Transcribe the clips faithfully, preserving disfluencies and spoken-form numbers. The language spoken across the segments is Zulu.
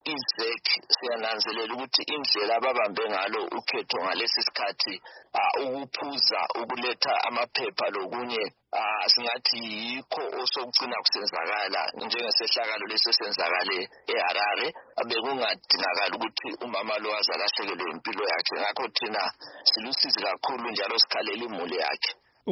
izek siyananzelela ukuthi indlela ababambe ngalo ukhetho ngalesi sikhathi ukuphuza ukuletha amaphepha lokunye singathi yikho osokugcina kusenzakala njengesehlakalo lesenzakale eHarare bekungadingakala ukuthi umama lo azalahlekelwe impilo yakhe ngakho thina silusizi kakhulu njalo sikhalela imuli yakhe.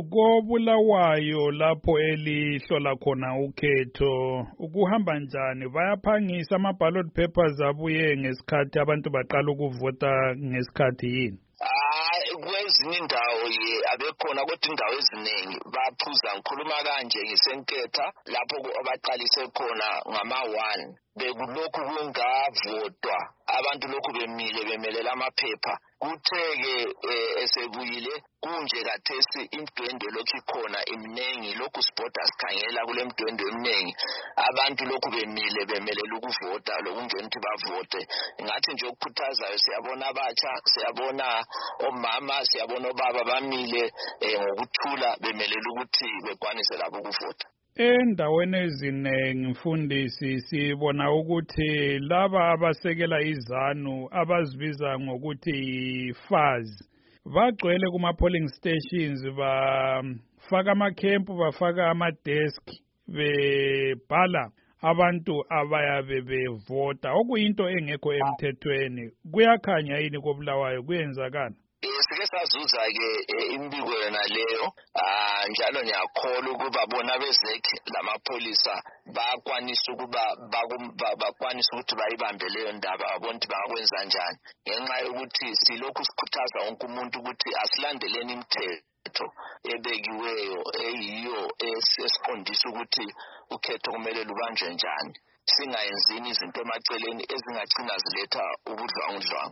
Kobulawayo lapho elihlola khona ukhetho ukuhamba njani bayaphangisa ama ballot papers abuye ngesikhathi abantu baqala ukuvota ngesikhathi yini? Kwezinye indawo ye abekhona kodwa indawo eziningi baphuza ngikhuluma kanje ngisenketha lapho abaqalise khona ngama one bekulokhu kungavotwa abantu lokhu bemile bemelela amaphepha kutheke esebuyile kunje kathesi imdwendwe lokhu ikhona imnengi lokhu siboda sikhangela kule mdwendwe emnengi abantu lokhu bemile bemelela ukuvota lokungena ukuthi bavote ngathi nje ukukhuthazayo siyabona abatsha siyabona omama siyabona obaba bamile ngokuthula bemelela ukuthi bekwanise labo ukuvota. Endaweni ezinengi mfundisi sibona ukuthi laba abasekela izanu abazibiza ngokuthi F A Z bagcwele kuma polling stations bafaka amakhempu bafaka amadesk bebhala abantu abayabe bevota okuyinto engekho emthethweni. Kuyakhanya yini kobulawayo kuyenzakala? Sike sazuza ke imbiko yona leyo njalo ngiyakholwa ukuba bona bezekhe lamapolisa bakwanisa ukuba bakwanisa ukuthi bayibambe leyo ndaba babona ukuthi bangakwenza njani ngenxa yokuthi silokhu sikhuthaza wonke umuntu ukuthi asilandeleni imithetho ebekiweyo eyiyo esiqondisa ukuthi ukhetho kumele lubanjwe njani singayenzini izinto emaceleni ezingagcina ziletha ubudlwangudlwangu.